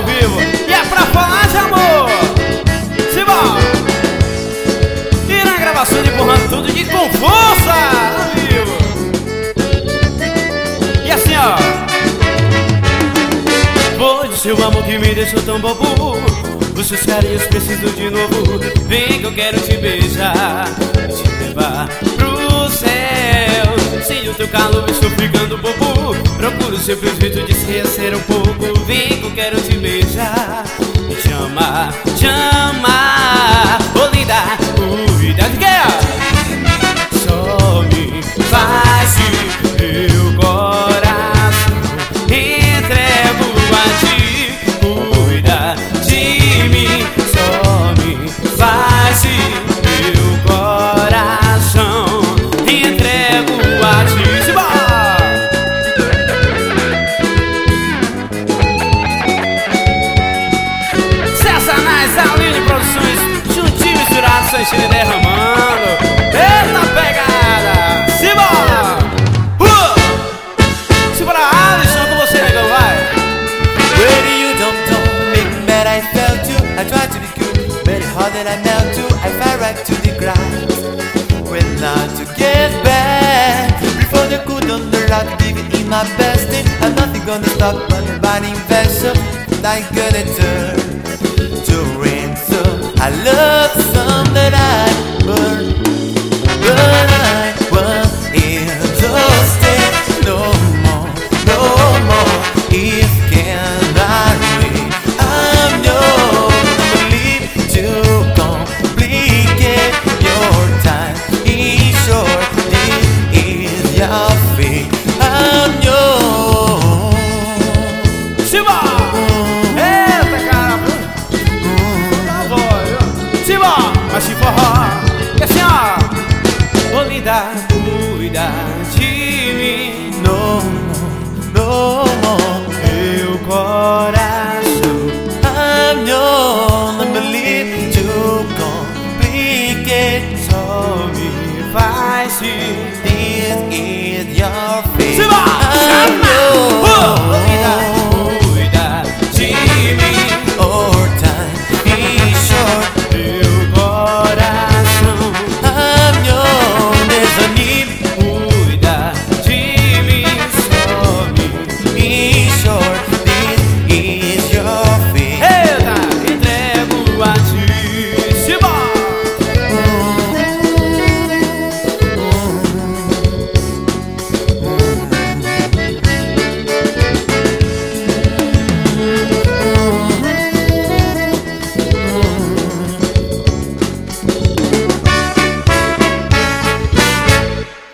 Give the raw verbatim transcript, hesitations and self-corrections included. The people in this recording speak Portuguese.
vivo. E é pra falar de amor. Simbora. E na gravação de empurrando tudo de com força ao vivo. E assim ó. Foi do seu amor que me deixou tão bobo. Os seus carinhos preciso de novo. Vem que eu quero te beijar e te levar pro céu. Sem o teu calor eu estou ficando bobo. Procuro sempre um jeito de esquecer um pouco. Vem que eu quero te beijar e te amar, te amar. Ô linda, cuida de quê? Só me faz meu coração. Entrego a ti. Cuida de mim. Só me faz meu coração. Entrego a ti. Aline Produções, juntinho misturado, só estilo derramando. Eita pegada, simbora! Uh! Simbora, Alisson, com você, negão, vai! Baby, you don't know me, but I felt you. I tried to be good, but it's hard that I melt you. I fell right to the ground. Well, now to get back, before the good on the rock, give it in my best. I'm nothing gonna stop my burning vessel. I gotta turn to ransom. I love the song that I burn, but I want exhausted. No more, no more. If cannot wait, I'm your belief to complicate your time. Is short, this is your fate. I'm yours. Shiva! Mas se forró, e assim ó. Ô linda, cuida de mim. No more, no more. Meu coração. I'm yours, I believe to complicate. Só me faz ir. This is your